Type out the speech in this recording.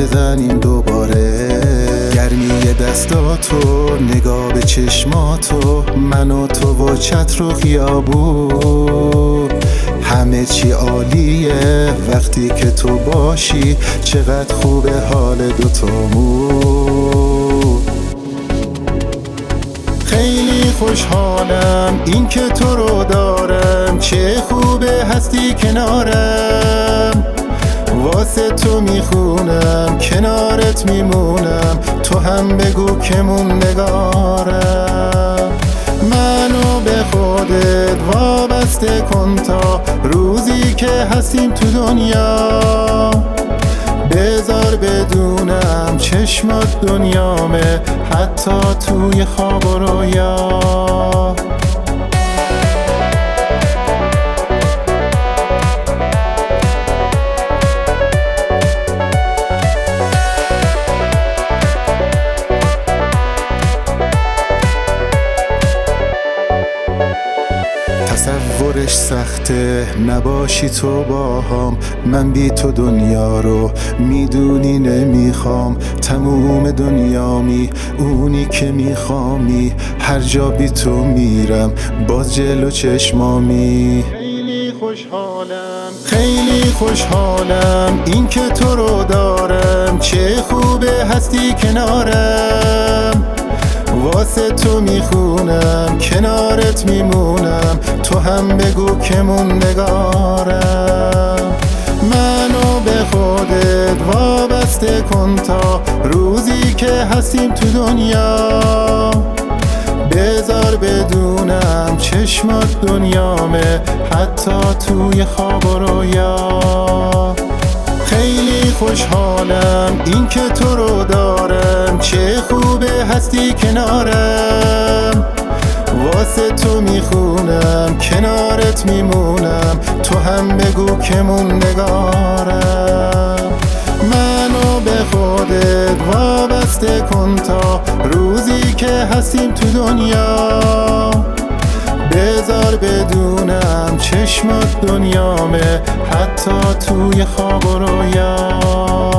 عاشقنیم دوباره. گرمی دستاتو، نگاه به چشماتو، من و تو و چتر و خیابون، همه چی عالیه وقتی که تو باشی. چقدر خوبه حال دوتامون. خیلی خوشحالم این که تو رو دارم، چه خوبه هستی کنارم. واسه تو میخونم، کنارت میمونم، تو هم بگو که موندگارم. منو به خودت وابسته کن تا روزی که هستیم تو دنیا. بذار بدونم چشمات دنیامه، حتی توی خواب و رویا. تصورش سخته نباشی تو باهام، من بی تو دنیا رو میدونی نمیخوام. تموم دنیامی، اونی که میخوامی، هر جا بی تو میرم باز جلو چشمامی. خیلی خوشحالم این که تو رو دارم، چه خوبه هستی کنارم. واسه تو میخونم، کنارت میمونم، تو هم بگو که موندگارم. منو به خودت وابسته کن تا روزی که هستیم تو دنیا. بذار بدونم چشمات دنیامه، حتی توی خواب و رویا. خیلی خوشحالم این که تو رو دارم، چه خوبه هستی کنارم. واسه تو میخونم، کنارت میمونم، تو هم بگو که موندگارم. منو به خودت وابسته کن تا روزی که هستیم تو دنیا. بذار بدونم چشمات دنیامه، حتی توی خواب و رویا.